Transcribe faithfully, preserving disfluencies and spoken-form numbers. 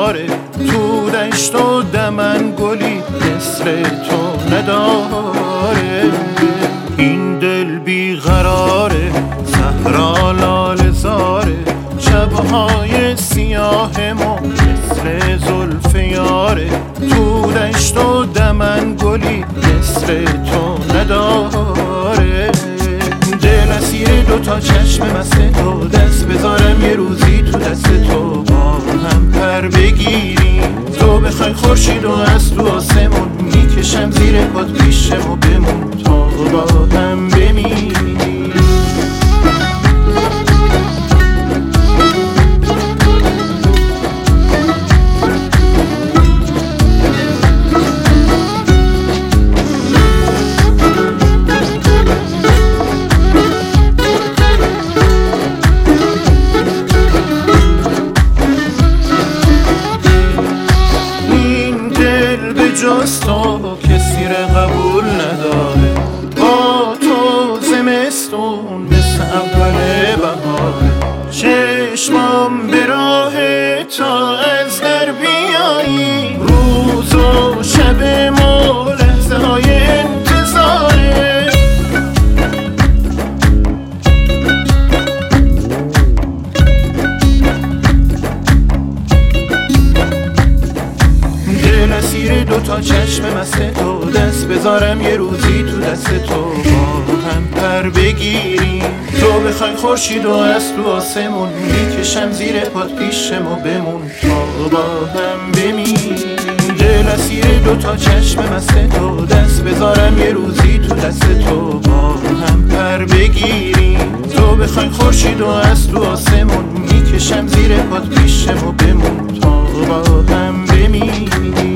بهاره، تو دشت و دمن گلی مثل تو نداره. این دل بیقراره، صحرا لاله زاره، شبهای سیاه ما مثل زلف یاره، تو دشت و دمن گلی مثل تو نداره. دل اسیر دوتا چشم مست تو، دست بذارم یه روزی تو دست تو، با هم پر بگیریم. تو بخوای خورشید و از تو آسمون میکشم زیر پات پیشم و بمون تا با هم بمیریم. جز تو کسی را قبول نداره، با تو زمستون مثل اول بهاره. چشمام به راه تا از در بیایی، روز و شب ما لحظه های انتظاره. دل اسیر دوتا چشم مست تو، دست بذارم یه روزی تو دست تو، با هم پر بگیریم. تو بخوای خورشید و از تو آسمون میکشم زیر پات پیشم و بمون تا با هم بمیریم. دل اسیر دوتا چشم مست تو، دست بذارم یه روزی تو دست تو، با هم پر بگیریم. تو بخوای خورشید و از تو آسمون میکشم زیر پات پیشم و بمون تا با هم بمیریم.